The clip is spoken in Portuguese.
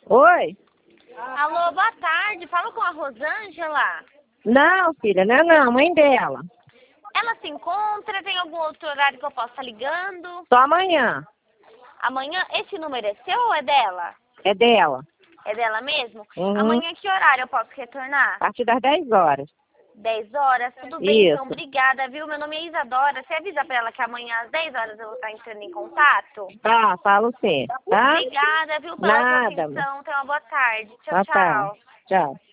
Oi? Alô, boa tarde. Fala com a Rosângela. Não, filha, não, mãe dela. Ela se encontra? Tem algum outro horário que eu possa estar ligando? Só amanhã. Amanhã, esse número é seu ou é dela? É dela. É dela mesmo? Uhum. Amanhã, que horário eu posso retornar? A partir das 10 horas. 10 horas? Tudo bem, então. Isso. Obrigada, viu? Meu nome é Isadora. Você avisa pra ela que amanhã às 10 horas eu vou estar entrando em contato? Tá, falo sim, tá? Obrigada, viu, pela sua Nada. atenção. Tenha uma boa tarde. Tchau, Boa tarde. tchau. Tchau.